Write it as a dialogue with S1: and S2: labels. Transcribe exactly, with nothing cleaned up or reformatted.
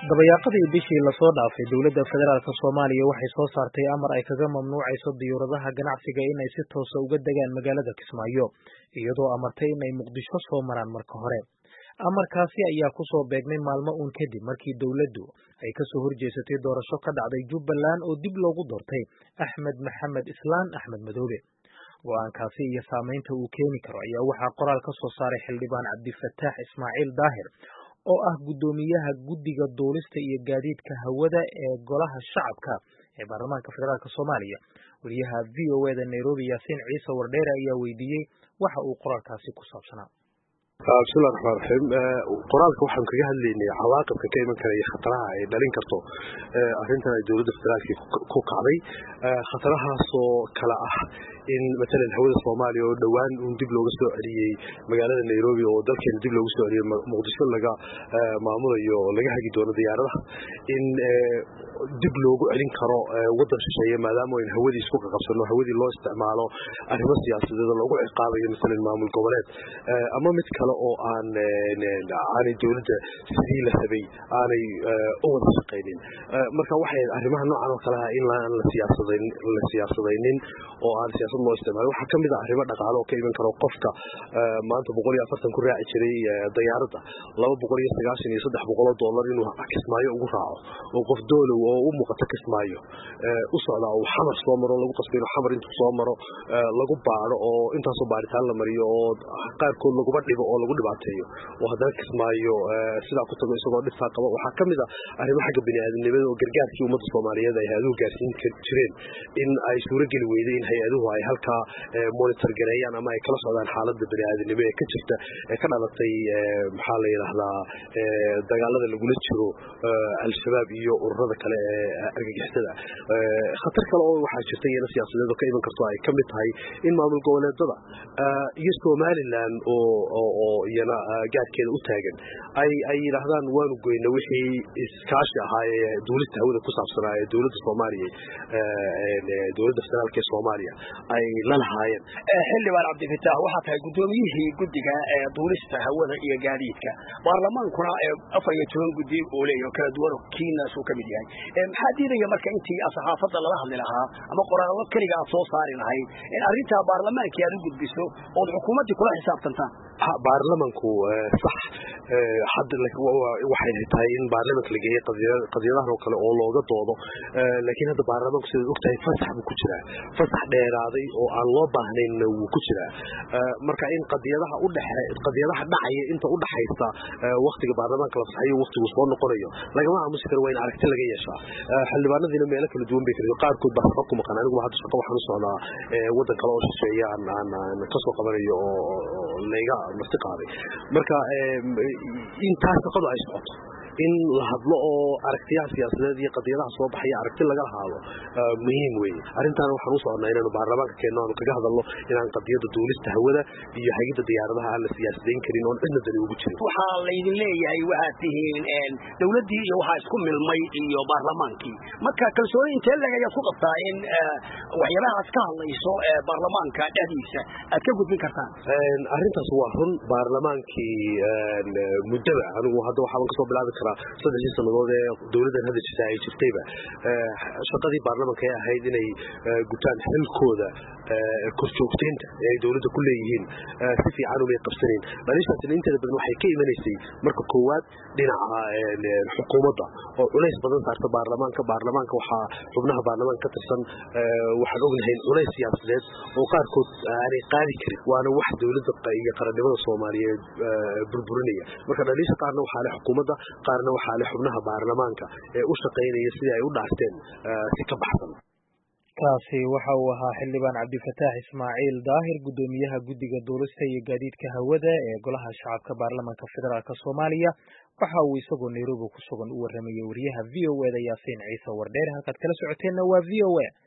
S1: Dabayaaqadii bishii la soo dhaafay dowladda federaalka Soomaaliya waxay soo saartay amar ay kaga mamnuucayso diyaaradaha ganacsiga inay si toos ah uga degaan magaalada Kismaayo iyadoo amartay inay Muqdisho soo maraan marka hore. Amarkaasi ayaa ku soo beegmay maalmo uun kadib markii dowladdu ay ka soo horjeesatay doorasho ka dhacday Jubbaland oo dib loogu doortay Axmed Maxamed Islaan Axmed Madoobe. Go'aankaasi iyo saameynta uu keeni karo ayaa waxaa qoraal ka soo saaray xildhibaan Cabdifataax Ismaaciil Daahir oo ah guddoomiyaha guddiga duulista iyo gaadiidka hawada ee golaha shacabka ee baarlamaanka federaalka Soomaaliya. Wariyaha V O A da Nairobi Yaasiin Ciise Wardheere ayaa weydiiyey waxa uu qoraalkaasi ku saabsanaa.
S2: bismillahi raxmaani raxiim qoraalka waxaan kaga hadlaynay cawaaqibka ka iman kara iyo khataraha ay dhalin karto arrintan ay dowladda federaalka ku kacday khatarahaasoo kala ah in matalan hawada Soomaaliya oo dhawaan un dib looga soo celiyey magaalada Nairobi oo dalkeena dib loogu soo celiyey Muqdisho laga maamulayo oo laga hagi doono diyaaradaha in dib loogu celin karo waddan shisheeye maadaama in hawadii isku qabsano hawadii loo isticmaalo arrimo siyaasadeed oo lagu ciqaabayo matalan maamul goboleed ama mid kale oo aan aanay dowladda sidii la rabay aanay u wada shaqaynin marka waxay arrimaha noocan oo kale ah in aan la siyaasadeyn la siyaasadeynin oo aan siyaasad loo isticmaalo waxa ka mid ah arrimo dhaqaale oo ka iman karo qofka maanta boqol iyo afartan ku raaci jiray diyaaradda laba boqol iyo sagaashan iyo saddex boqol oo dollar inuu Kismaayo ugu raaco oo qof doolow oo u muuqata Kismaayo u socda oo xamar soo maro lagu qasbay inuu xamar intuu soo maro lagu baaro oo intaasoo baaritaan la mariyo oo qaarkood laguba dhibo oo lagu dhibaateeyo oo haddana Kismaayo sidaa ku tago isagoo dhibtaa qaba waxaa ka mid ah arrimo xagga bini'aadanimada oo gargaarkii ummadda Soomaaliyeed ay hay-aduhu gaarsiin jireen in ay suurageli weyday in hay-aduhu ay halkaa monitor gareeyaan ama ay kala socdaan xaaladda bini'aadanimo ee ka jirta ee ka dhalatay maxaa la yidhaahdaa dagaalada lagula jiro al-shabaab iyo ururada kale ee argagixisada khatar kale oo waxaa jirta iyana siyaasadeed oo ka iman karto ay ka mid tahay in maamul goboleedada iyo Somaliland oo oo iyana gaadkeeda u taagan ay ay yiraahdaan waanu goyna wixii iskaashi ahaa ee dowladda hawada ku saabsanaa ee dowladda Soomaaliya ee dowladda federaalka ee Soomaaliya ay la lahaayeen
S3: xildhibaan Cabdifataax waxa tahay guddoomiyihii guddiga ee duulista hawada iyo gaadiidka baarlamaankuna afar iyo toban guddi oo leeyahay kala duwan kiina soo kamid yahay maxaa diidaya marka intii saxaafadda lala hadli lahaa ama qoraallo kaliya aad soo saari lahayd in arrinta baarlamaanka aad u gudbiso oo xukuumadda kula xisaabtantaan
S2: baarlamaanku sax hadda waxay tahay in baarlamaanka la geeyo qadiyadaha oo kale oo looga doodo laakiin hadda baarlamaanku sida ogtahay fasax buu ku jiraa fasax dheeraaday oo aan loo baahnayn wuu ku jiraa marka in qadiyadaha u dhaxay qadiyadaha dhacaya inta u dhaxaysa waqtiga baarlamaanka la fasaxayo waqtigu soo noqonayo lagama aamusi karo waa in aragti laga yeeshaa xildhibaanadina meelo kala duwan bay kala qaarkood baa shaqo ku maqan anigu hadda shaqo waxaan u socdaa waddan kale oo shisheeye aan aan ka soo qabanayo oo layga marti qaaday marka intaas shaqadu ay socoto in la hadlo oo aragtiyaha siyaasadeed iyo qadiyadaha soo baxaya aragti laga lahaado muhiim weeye arrintan waxaan u soconnaa inaanu baarlamaanka keenno aanu kaga hadalno inaan qadiyada duulista hawada iyo hagidda diyaaradaha aan la siyaasadeyn karin oon cidna dani ugu jirin
S3: waxaa laydin leeyahay waxaad tihiin dowladdii iyo waxaa isku milmay iyo baarlamaankii marka kalsooni intee leg ayaad ku qabtaa in waxyaabaha aad ka hadlayso ee baarlamaanka dhexdiisa aad ka gudbin kartaan
S2: arrintaas waa run baarlamaankii muddaba anigu hadda waxaan kasoo bilaabi saddexdii sannadood ee dowladdan hadda jirta ay jirtayba shaqadii baarlamaanka ay ahayd inay gutaan xilkooda korjoogteynta ee ay dowladda ku leeyihiin si fiican umay qabsanayn dhaliishaasina inteeda badan waxay ka imanaysay marka koowaad dhinaca xukuumadda oo culays badan saarta baarlamaanka baarlamaanka waxaa xubnaha baarlamaanka ka tirsan waxaan ognahay culays siyaasadeed oo qaarkood aanay qaadi karin waana wax dowladda iyo qarannimada Soomaaliyeed burburinaya marka dhaliisha qaarna waxaa leh xukuumadda qaarna waxaa leh xubnaha baarlamaanka ee u shaqaynaya sidii ay u dhaarteen si ka baxsan
S1: kaasi waxa uu ahaa xildhibaan Cabdifataax Ismaaciil Daahir guddoomiyaha guddiga duulista iyo gaadiidka hawada ee golaha shacabka baarlamaanka federaalka Soomaaliya waxa uu isagoo Nairobi ku sugan u waramayay wariyaha V O A da Yaasiin Ciise Wardheere halkaad kala socoteenna waa V O A